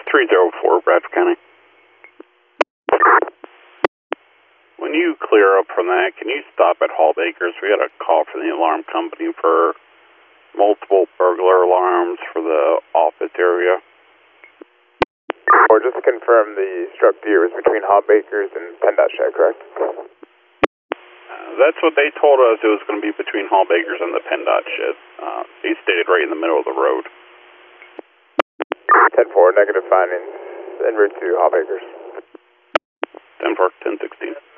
304, Bradford County. When you clear up from that, can you stop at Hall Acres? We had a call from the alarm company for multiple burglar alarms for the office area. Or just to confirm, the struck deer was between Hob Acres and PennDOT Shed, correct? That's what they told us. It was going to be between Hall Acres and the PennDOT Shed. He stayed right in the middle of the road. 10-4, negative findings en route to Hob Acres. 10-4, 10-16.